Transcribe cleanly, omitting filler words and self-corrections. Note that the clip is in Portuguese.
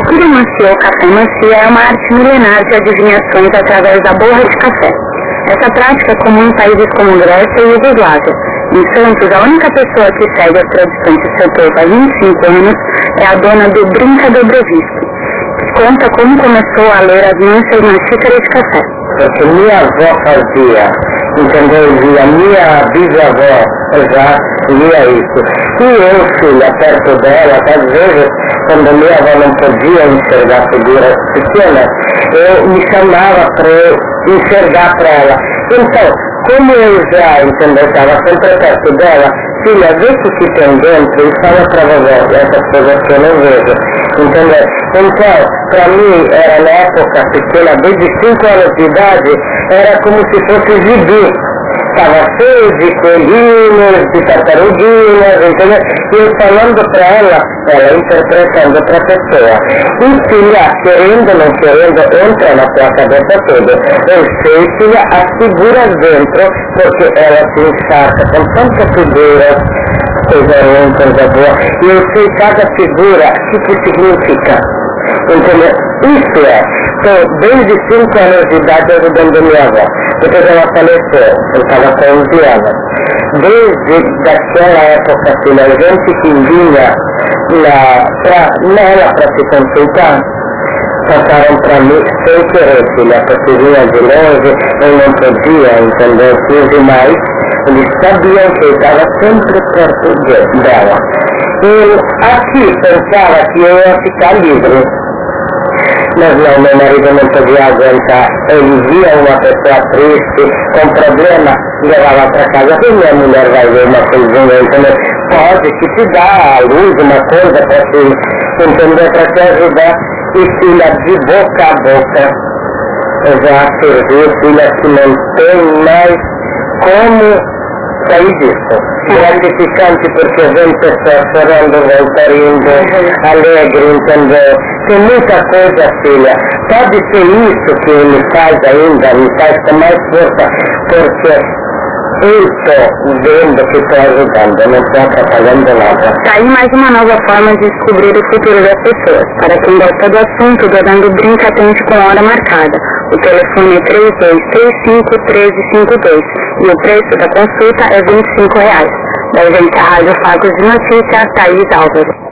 quiromancia ou café-mancia é uma arte milenar de adivinhações através da borra de café. Essa prática é comum em países como Grécia e Iugoslávia. Em Santos, a única pessoa que segue as tradições de seu povo há 25 anos é a dona do Brinca Dobroviski, que conta como começou a ler as manchas na xícara de café. Porque minha avó fazia, entendeu? E a minha bisavó já lia isso. E eu, filha, perto dela, às vezes, quando minha avó não podia enxergar figuras pequenas, eu me chamava para eu enxergar para ela. Então, como eu já, entendeu, estava sempre perto dela, filha, vê o que tem dentro e fala para vovó essas coisas que eu não vejo, entendeu? Então, para mim, era na época pequena, desde 5 anos de idade, era como se fosse gibi. Estava cheio de coelhinhos, de tartaruguinhas, entendeu? E eu falando para ela interpretando para a pessoa. E filha, querendo ou não querendo, entra na tua cabeça toda. Eu sei, filha, as figuras dentro, porque ela se encharca com tantas figuras, coisa ruim, coisa boa. E eu sei cada figura, o que significa. Entendeu? Isso é. Então, desde 5 anos de idade ajudando minha avó. Depois ela faleceu, eu estava com 11 anos. Desde daquela época, filha, a gente que vinha nela para se consultar, passaram para mim sem querer, filha, porque vinha de longe, eu não podia, entendeu? Fiz mais. Eles sabiam que eu estava sempre perto dela. E aqui pensava que eu ia ficar livre. Mas não, meu marido não podia aguentar. Ele via uma pessoa triste, com problema, levava para casa. E minha mulher vai ver uma coisinha, entendeu? Pode que te dá à luz uma coisa para te, entender, para te ajudar. E filha, de boca a boca, eu já servi, filha, que não tem mais como sair disso. Gratificante porque vem pessoas chorando, voltando, alegre, entendeu? Tem muita coisa, filha. Pode ser isso que me faz ainda, me faz com mais força, porque eu estou vendo que estou ajudando, não estou atrapalhando nada. Tá aí mais uma nova forma de descobrir o futuro das pessoas. Para quem gosta do assunto, Dodando Brinca atende com hora marcada. O telefone é 3235-1352 e o preço da consulta é R$25. Da agência Rádio Fagos de Notícias, Thaís Álvares.